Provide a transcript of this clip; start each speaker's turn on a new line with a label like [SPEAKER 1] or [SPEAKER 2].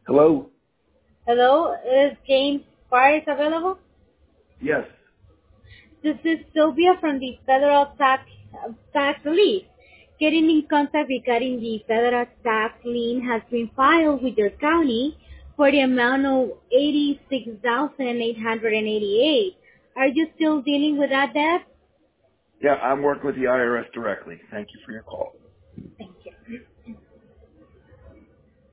[SPEAKER 1] Hello?
[SPEAKER 2] Hello, is James Paris available?
[SPEAKER 1] Yes.
[SPEAKER 2] This is Sylvia from the Federal Tax Relief. Getting in contact regarding the federal tax lien has been filed with your county for the amount of $86,888. Are you still dealing with that debt?
[SPEAKER 1] Yeah, I'm working with the IRS directly. Thank you for your call.